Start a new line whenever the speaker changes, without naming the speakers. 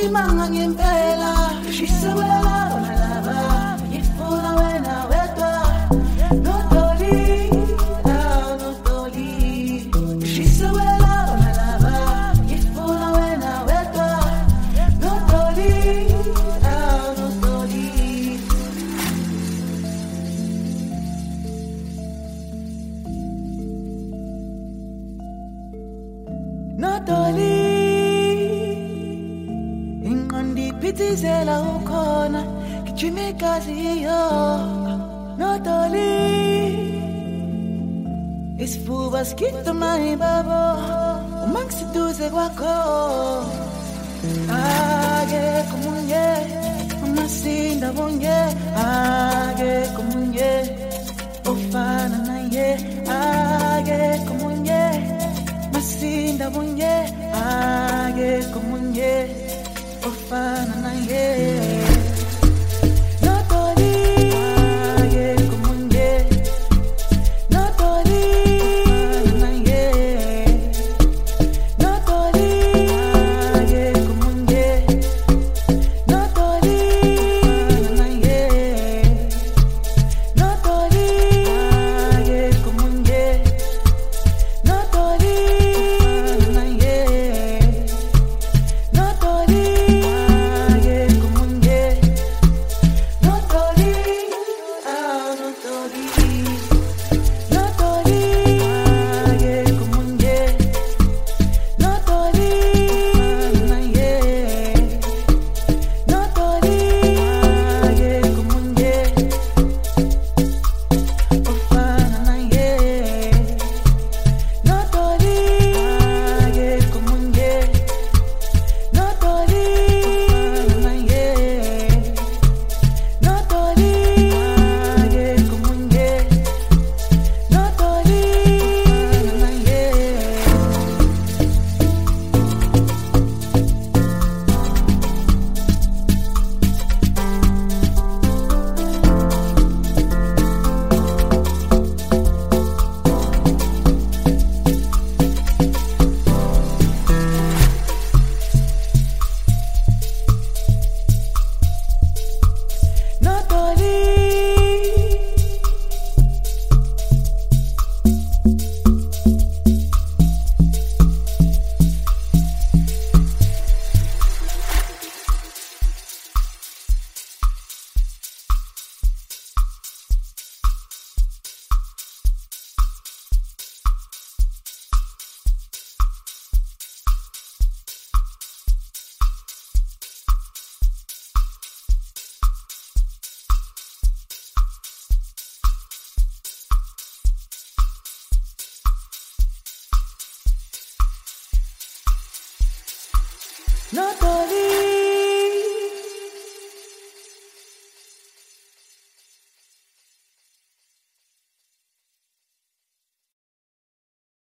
Simanga ngempela Shisabela nalaba Ifuna wena wedwa No Dolly No Dolly Shisabela nalaba Ifuna wena wedwa No Dolly No Dolly No Dolly Phithizela ukhona gijima igazi iyo No Dolly isifuba skitha mayibabo uma ngisiduze kwakho ake kumunye umasinda bonye ake kumunye ofana naye ake kumunye masinda bonye ake kumunye ofana naye No Dolly ake kumunye No Dolly ofana naye No Dolly ake kumunye No Dolly ofana naye No Dolly ake kumunye No Dolly ofana naye No Dolly No Dolly